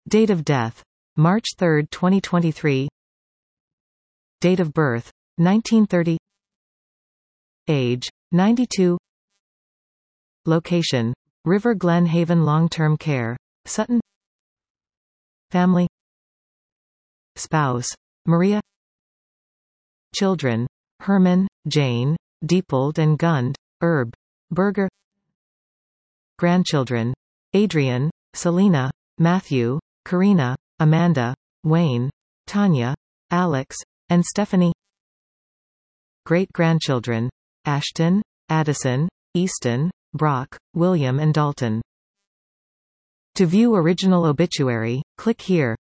Date of death: March 3, 2023. Date of birth: 1930. Age: 92. Location: River Glen Haven Long-Term Care, Sutton. Family: Spouse: Maria. Children: Herman, Jane, Diepold and Gund, Herb, Berger. Grandchildren: Adrian, Selena, Matthew, Karina, Amanda, Wayne, Tanya, Alex, and Stephanie. Great-grandchildren: Ashton, Addison, Easton, Brock, William and Dalton. To view original obituary, click here.